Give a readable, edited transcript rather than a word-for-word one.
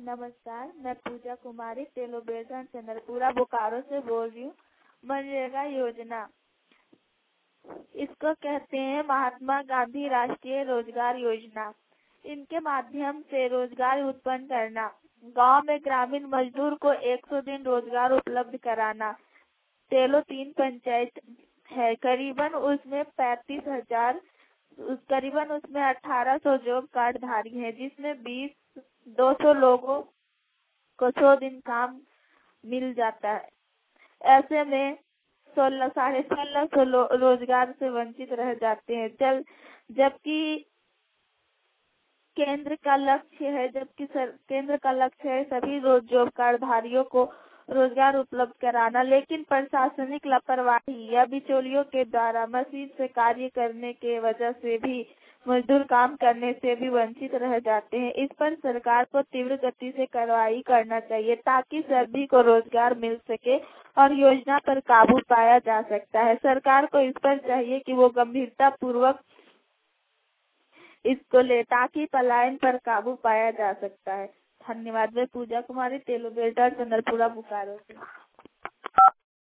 नमस्कार, मैं पूजा कुमारी तेलोबेजा चंद्रपुरा बोकारो से बोल रही हूँ। मनरेगा योजना, इसको कहते हैं महात्मा गांधी राष्ट्रीय रोजगार योजना। इनके माध्यम से रोजगार उत्पन्न करना, गांव में ग्रामीण मजदूर को 100 दिन रोजगार उपलब्ध कराना। तेलो 3 पंचायत है, करीबन उसमें 1800 जॉब कार्ड धारी है, जिसमें 200 लोगों को 100 दिन काम मिल जाता है। ऐसे में 16,500 रोजगार से वंचित रह जाते हैं। जबकि केंद्र का लक्ष्य है सभी जॉब कार्ड धारियों को रोजगार उपलब्ध कराना, लेकिन प्रशासनिक लापरवाही या बिचौलियों के द्वारा मशीन से कार्य करने के वजह से भी मजदूर काम करने से भी वंचित रह जाते हैं। इस पर सरकार को तीव्र गति से कार्रवाई करना चाहिए ताकि सभी को रोजगार मिल सके और योजना पर काबू पाया जा सकता है। सरकार को इस पर चाहिए कि वो गंभीरता पूर्वक इसको ले ताकि पलायन पर काबू पाया जा सकता है। धन्यवाद। मैं पूजा कुमारी तेलोबेजा चंद्रपुरा बोकारो से।